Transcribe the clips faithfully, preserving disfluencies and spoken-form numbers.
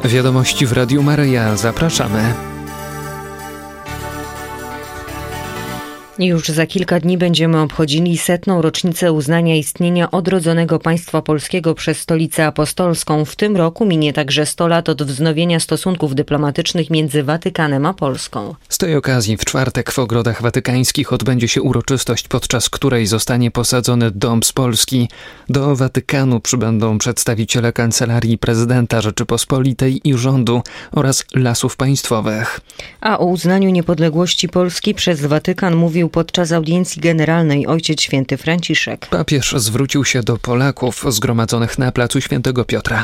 Wiadomości w Radiu Maryja. Zapraszamy. Już za kilka dni będziemy obchodzili setną rocznicę uznania istnienia odrodzonego państwa polskiego przez Stolicę Apostolską. W tym roku minie także sto lat od wznowienia stosunków dyplomatycznych między Watykanem a Polską. Z tej okazji w czwartek w Ogrodach Watykańskich odbędzie się uroczystość, podczas której zostanie posadzony dąb z Polski. Do Watykanu przybędą przedstawiciele Kancelarii Prezydenta Rzeczypospolitej i rządu oraz Lasów Państwowych. A o uznaniu niepodległości Polski przez Watykan mówił podczas audiencji generalnej Ojciec Święty Franciszek. Papież zwrócił się do Polaków zgromadzonych na placu Świętego Piotra.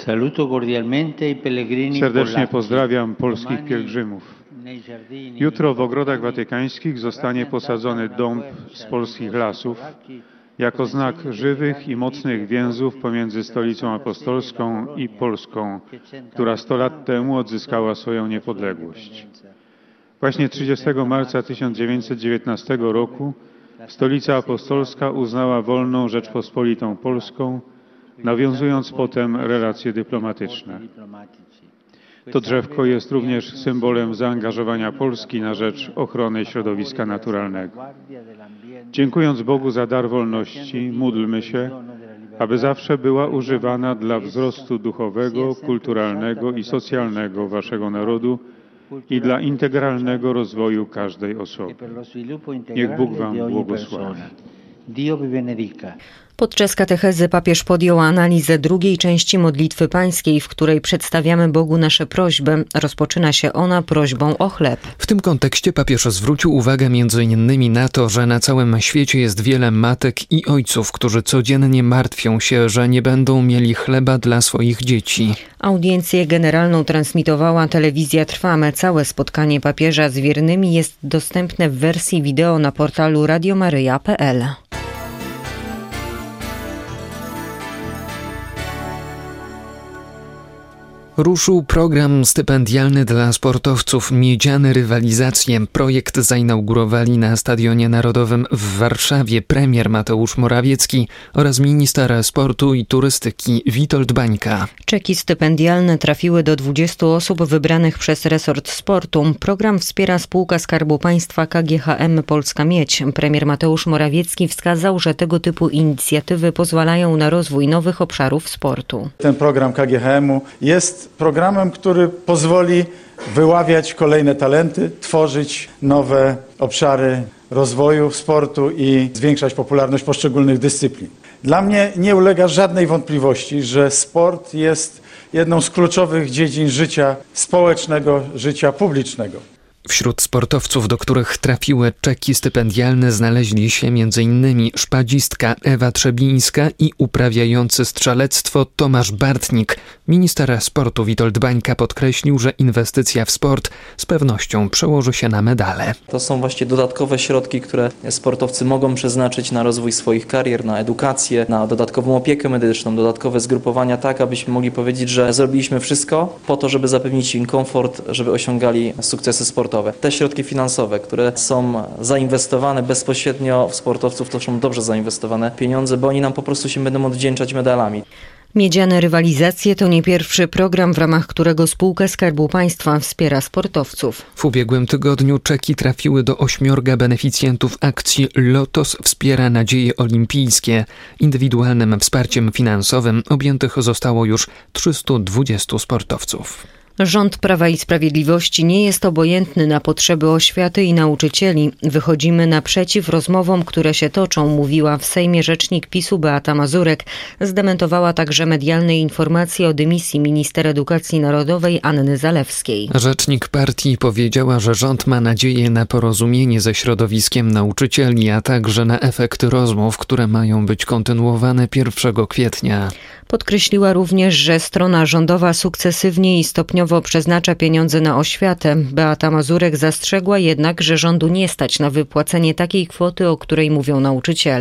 Serdecznie pozdrawiam polskich pielgrzymów. Jutro w Ogrodach Watykańskich zostanie posadzony dąb z polskich lasów jako znak żywych i mocnych więzów pomiędzy Stolicą Apostolską i Polską, która sto lat temu odzyskała swoją niepodległość. Właśnie trzydziestego marca tysiąc dziewięćset dziewiętnastego roku Stolica Apostolska uznała wolną Rzeczpospolitą Polską, nawiązując potem relacje dyplomatyczne. To drzewko jest również symbolem zaangażowania Polski na rzecz ochrony środowiska naturalnego. Dziękując Bogu za dar wolności, módlmy się, aby zawsze była używana dla wzrostu duchowego, kulturalnego i socjalnego waszego narodu i dla integralnego rozwoju każdej osoby. Niech Bóg wam błogosławi. Podczas katechezy papież podjął analizę drugiej części modlitwy pańskiej, w której przedstawiamy Bogu nasze prośby. Rozpoczyna się ona prośbą o chleb. W tym kontekście papież zwrócił uwagę między innymi na to, że na całym świecie jest wiele matek i ojców, którzy codziennie martwią się, że nie będą mieli chleba dla swoich dzieci. Audiencję generalną transmitowała telewizja Trwame. Całe spotkanie papieża z wiernymi jest dostępne w wersji wideo na portalu radio maryja kropka p l. Ruszył program stypendialny dla sportowców Miedziane Rywalizacje. Projekt zainaugurowali na Stadionie Narodowym w Warszawie premier Mateusz Morawiecki oraz minister sportu i turystyki Witold Bańka. Czeki stypendialne trafiły do dwudziestu osób wybranych przez resort sportu. Program wspiera spółka Skarbu Państwa K G H M Polska Miedź. Premier Mateusz Morawiecki wskazał, że tego typu inicjatywy pozwalają na rozwój nowych obszarów sportu. Ten program K G H M-u jest programem, który pozwoli wyławiać kolejne talenty, tworzyć nowe obszary rozwoju sportu i zwiększać popularność poszczególnych dyscyplin. Dla mnie nie ulega żadnej wątpliwości, że sport jest jedną z kluczowych dziedzin życia społecznego, życia publicznego. Wśród sportowców, do których trafiły czeki stypendialne, znaleźli się między innymi szpadzistka Ewa Trzebińska i uprawiający strzelectwo Tomasz Bartnik. Minister sportu Witold Bańka podkreślił, że inwestycja w sport z pewnością przełoży się na medale. To są właśnie dodatkowe środki, które sportowcy mogą przeznaczyć na rozwój swoich karier, na edukację, na dodatkową opiekę medyczną, dodatkowe zgrupowania, tak abyśmy mogli powiedzieć, że zrobiliśmy wszystko po to, żeby zapewnić im komfort, żeby osiągali sukcesy sportowe. Te środki finansowe, które są zainwestowane bezpośrednio w sportowców, to są dobrze zainwestowane pieniądze, bo oni nam po prostu się będą odwdzięczać medalami. Miedziane Rywalizacje to nie pierwszy program, w ramach którego spółka Skarbu Państwa wspiera sportowców. W ubiegłym tygodniu czeki trafiły do ośmiorga beneficjentów akcji Lotos wspiera nadzieje olimpijskie. Indywidualnym wsparciem finansowym objętych zostało już trzystu dwudziestu sportowców. Rząd Prawa i Sprawiedliwości nie jest obojętny na potrzeby oświaty i nauczycieli. Wychodzimy naprzeciw rozmowom, które się toczą, mówiła w Sejmie rzecznik PiSu Beata Mazurek. Zdementowała także medialne informacje o dymisji minister edukacji narodowej Anny Zalewskiej. Rzecznik partii powiedziała, że rząd ma nadzieję na porozumienie ze środowiskiem nauczycieli, a także na efekty rozmów, które mają być kontynuowane pierwszego kwietnia. Podkreśliła również, że strona rządowa sukcesywnie i stopniowo przeznacza pieniądze na oświatę. Beata Mazurek zastrzegła jednak, że rządu nie stać na wypłacenie takiej kwoty, o której mówią nauczyciele.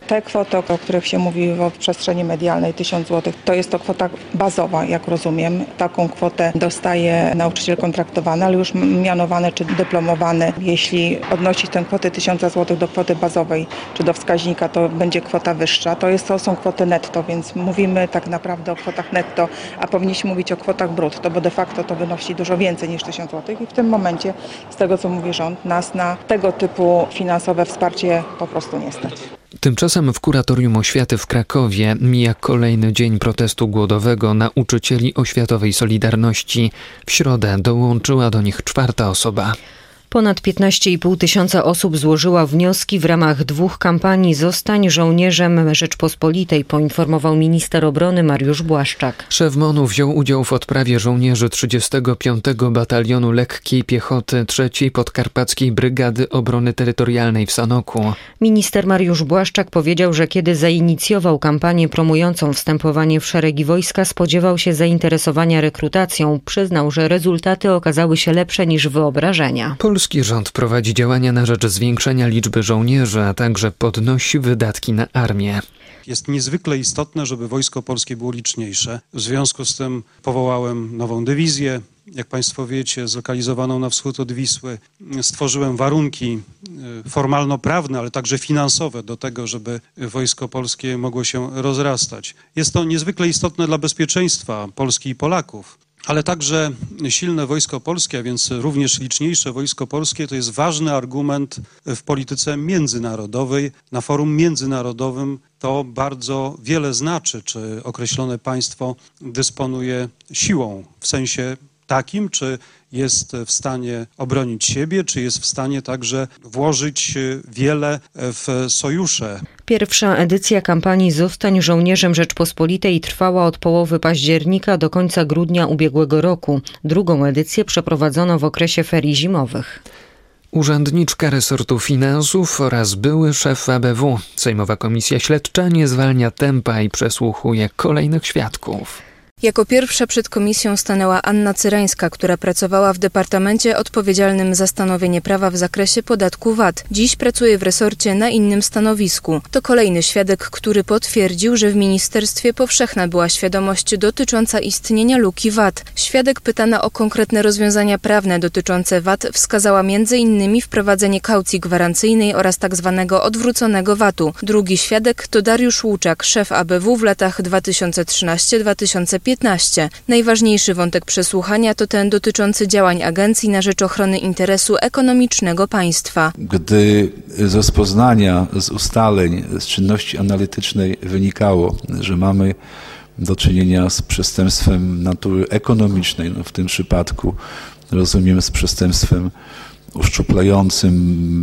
Te kwoty, o których się mówi w przestrzeni medialnej, tysiąc złotych, to jest to kwota bazowa, jak rozumiem. Taką kwotę dostaje nauczyciel kontraktowany, ale już mianowany czy dyplomowany. Jeśli odnosić tę kwotę tysiąc złotych do kwoty bazowej czy do wskaźnika, to będzie kwota wyższa. To, jest, to są kwoty netto, więc mówimy tak naprawdę o kwotach netto, a powinniśmy mówić o kwotach brutto, bo de facto to wynosi dużo więcej niż tysiąc złotych i w tym momencie, z tego co mówi rząd, nas na tego typu finansowe wsparcie po prostu nie stać. Tymczasem w Kuratorium Oświaty w Krakowie mija kolejny dzień protestu głodowego nauczycieli oświatowej Solidarności. W środę dołączyła do nich czwarta osoba. Ponad piętnaście i pół tysiąca osób złożyła wnioski w ramach dwóch kampanii Zostań żołnierzem Rzeczpospolitej, poinformował minister obrony Mariusz Błaszczak. Szef M O N-u wziął udział w odprawie żołnierzy trzydziestego piątego Batalionu Lekkiej Piechoty trzeciej Podkarpackiej Brygady Obrony Terytorialnej w Sanoku. Minister Mariusz Błaszczak powiedział, że kiedy zainicjował kampanię promującą wstępowanie w szeregi wojska, spodziewał się zainteresowania rekrutacją. Przyznał, że rezultaty okazały się lepsze niż wyobrażenia. Polski rząd prowadzi działania na rzecz zwiększenia liczby żołnierzy, a także podnosi wydatki na armię. Jest niezwykle istotne, żeby Wojsko Polskie było liczniejsze. W związku z tym powołałem nową dywizję, jak Państwo wiecie, zlokalizowaną na wschód od Wisły. Stworzyłem warunki formalno-prawne, ale także finansowe do tego, żeby Wojsko Polskie mogło się rozrastać. Jest to niezwykle istotne dla bezpieczeństwa Polski i Polaków. Ale także silne Wojsko Polskie, a więc również liczniejsze Wojsko Polskie, to jest ważny argument w polityce międzynarodowej. Na forum międzynarodowym to bardzo wiele znaczy, czy określone państwo dysponuje siłą w sensie takim, czy jest w stanie obronić siebie, czy jest w stanie także włożyć wiele w sojusze. Pierwsza edycja kampanii Zostań żołnierzem Rzeczpospolitej trwała od połowy października do końca grudnia ubiegłego roku. Drugą edycję przeprowadzono w okresie ferii zimowych. Urzędniczka resortu finansów oraz były szef A B W. Sejmowa Komisja Śledcza nie zwalnia tempa i przesłuchuje kolejnych świadków. Jako pierwsza przed komisją stanęła Anna Cyrańska, która pracowała w departamencie odpowiedzialnym za stanowienie prawa w zakresie podatku V A T. Dziś pracuje w resorcie na innym stanowisku. To kolejny świadek, który potwierdził, że w ministerstwie powszechna była świadomość dotycząca istnienia luki V A T. Świadek pytana o konkretne rozwiązania prawne dotyczące V A T wskazała między innymi wprowadzenie kaucji gwarancyjnej oraz tzw. odwróconego V A T u. Drugi świadek to Dariusz Łuczak, szef A B W w latach dwa tysiące trzynastego do dwa tysiące piętnastego. Najważniejszy wątek przesłuchania to ten dotyczący działań agencji na rzecz ochrony interesu ekonomicznego państwa. Gdy z rozpoznania, z ustaleń, z czynności analitycznej wynikało, że mamy do czynienia z przestępstwem natury ekonomicznej, no w tym przypadku rozumiem z przestępstwem uszczuplającym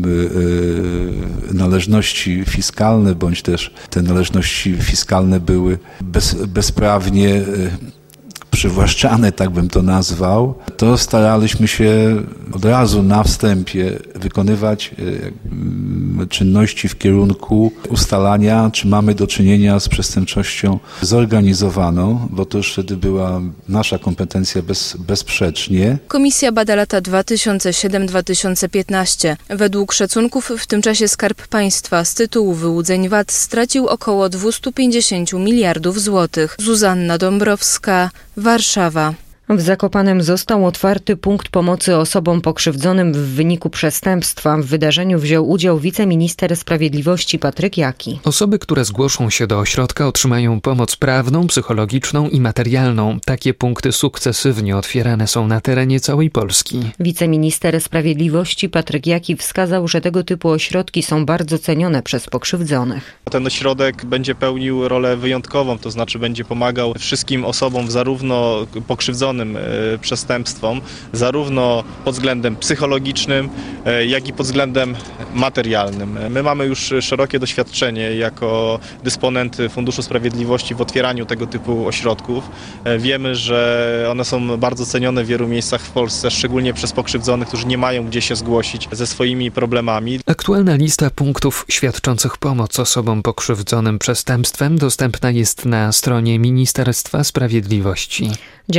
należności fiskalne, bądź też te należności fiskalne były bez, bezprawnie przywłaszczane, tak bym to nazwał, to staraliśmy się od razu na wstępie wykonywać czynności w kierunku ustalania, czy mamy do czynienia z przestępczością zorganizowaną, bo to już wtedy była nasza kompetencja bez, bezsprzecznie. Komisja bada lata dwa tysiące siódmy do dwa tysiące piętnastego. Według szacunków w tym czasie Skarb Państwa z tytułu wyłudzeń V A T stracił około dwieście pięćdziesiąt miliardów złotych. Zuzanna Dąbrowska, Warszawa. W Zakopanem został otwarty punkt pomocy osobom pokrzywdzonym w wyniku przestępstwa. W wydarzeniu wziął udział wiceminister sprawiedliwości Patryk Jaki. Osoby, które zgłoszą się do ośrodka, otrzymają pomoc prawną, psychologiczną i materialną. Takie punkty sukcesywnie otwierane są na terenie całej Polski. Wiceminister sprawiedliwości Patryk Jaki wskazał, że tego typu ośrodki są bardzo cenione przez pokrzywdzonych. Ten ośrodek będzie pełnił rolę wyjątkową, to znaczy będzie pomagał wszystkim osobom zarówno pokrzywdzonym przestępstwom, zarówno pod względem psychologicznym, jak i pod względem materialnym. My mamy już szerokie doświadczenie jako dysponent Funduszu Sprawiedliwości w otwieraniu tego typu ośrodków. Wiemy, że one są bardzo cenione w wielu miejscach w Polsce, szczególnie przez pokrzywdzonych, którzy nie mają gdzie się zgłosić ze swoimi problemami. Aktualna lista punktów świadczących pomoc osobom pokrzywdzonym przestępstwem dostępna jest na stronie Ministerstwa Sprawiedliwości. Działalność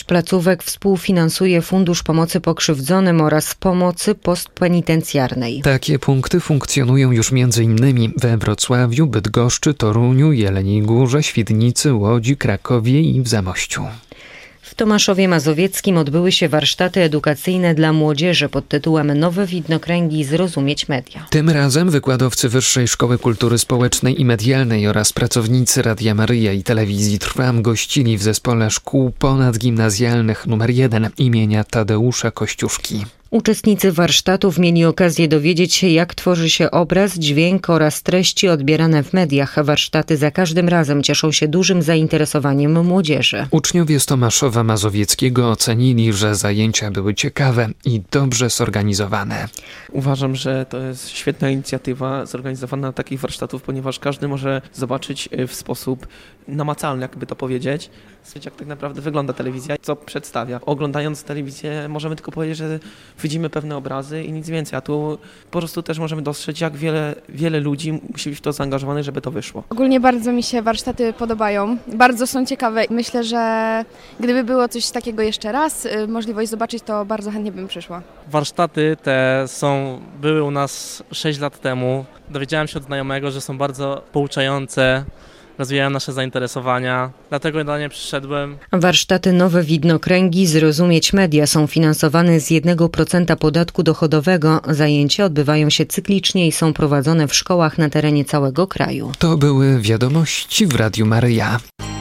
placówek współfinansuje Fundusz Pomocy Pokrzywdzonym oraz Pomocy Postpenitencjarnej. Takie punkty funkcjonują już między innymi we Wrocławiu, Bydgoszczy, Toruniu, Jeleniej Górze, Świdnicy, Łodzi, Krakowie i w Zamościu. W Tomaszowie Mazowieckim odbyły się warsztaty edukacyjne dla młodzieży pod tytułem Nowe widnokręgi zrozumieć media. Tym razem wykładowcy Wyższej Szkoły Kultury Społecznej i Medialnej oraz pracownicy Radia Maryja i Telewizji Trwam gościli w zespole szkół ponadgimnazjalnych numer jeden imienia Tadeusza Kościuszki. Uczestnicy warsztatów mieli okazję dowiedzieć się, jak tworzy się obraz, dźwięk oraz treści odbierane w mediach. Warsztaty za każdym razem cieszą się dużym zainteresowaniem młodzieży. Uczniowie z Tomaszowa Mazowieckiego ocenili, że zajęcia były ciekawe i dobrze zorganizowane. Uważam, że to jest świetna inicjatywa zorganizowana takich warsztatów, ponieważ każdy może zobaczyć w sposób namacalny, jakby to powiedzieć, jak tak naprawdę wygląda telewizja, co przedstawia. Oglądając telewizję możemy tylko powiedzieć, że widzimy pewne obrazy i nic więcej, a tu po prostu też możemy dostrzec, jak wiele, wiele ludzi musi być w to zaangażowanych, żeby to wyszło. Ogólnie bardzo mi się warsztaty podobają, bardzo są ciekawe. Myślę, że gdyby było coś takiego jeszcze raz, możliwość zobaczyć, to bardzo chętnie bym przyszła. Warsztaty te są, były u nas sześć lat temu. Dowiedziałem się od znajomego, że są bardzo pouczające, rozwijają nasze zainteresowania, dlatego dla nie przyszedłem. Warsztaty Nowe widnokręgi zrozumieć media są finansowane z jednego procenta podatku dochodowego. Zajęcia odbywają się cyklicznie i są prowadzone w szkołach na terenie całego kraju. To były wiadomości w Radiu Maryja.